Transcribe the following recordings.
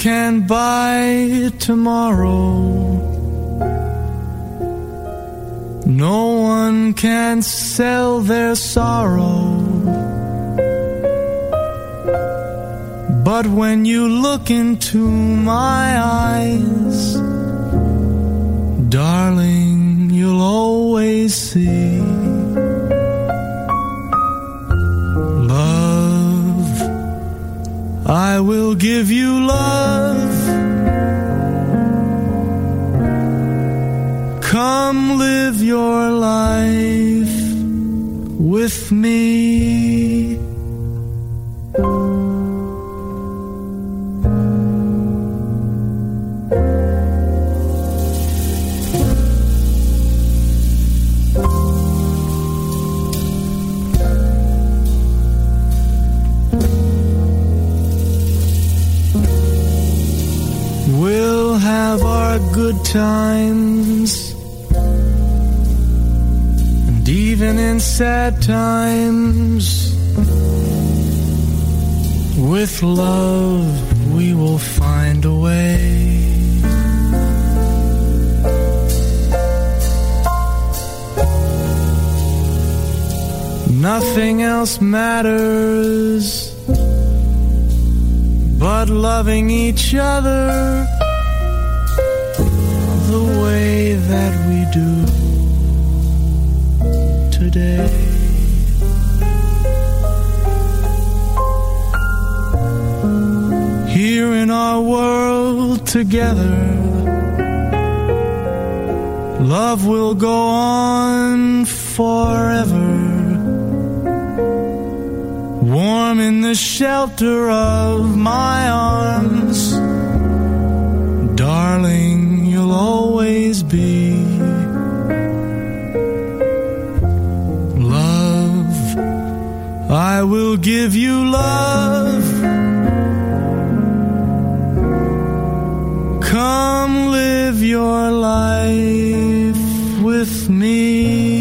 can buy tomorrow. No one can sell their sorrow. But when you look into my eyes, darling, you'll always see love. I will give you love. Come live your life with me. We'll have our good times, and even in sad times, with love we will find a way. Nothing else matters but loving each other the way that we do today. Here in our world together, love will go on forever. Warm in the shelter of my arms, darling, you'll always be. Love, I will give you love. Come live your life with me.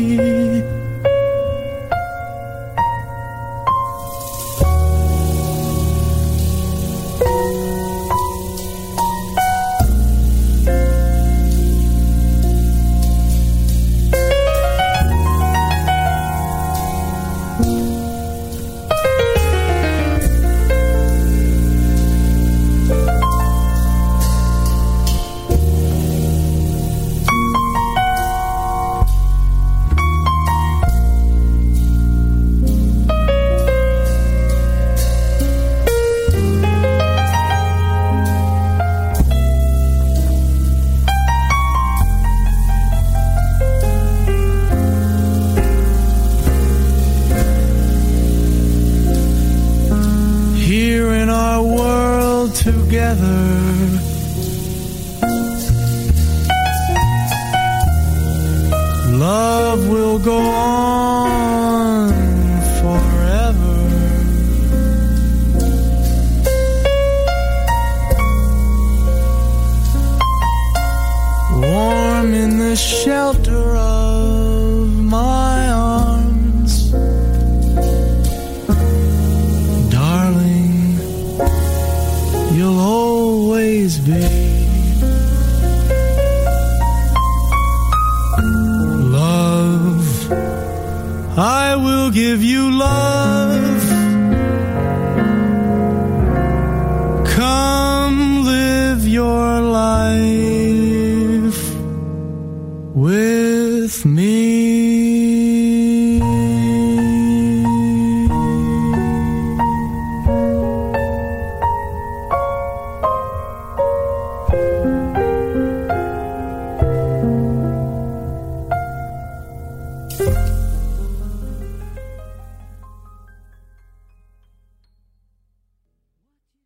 Together, love will go on forever. Warm in the shelter of my arms, darling, you'll always be. Love, I will give you love.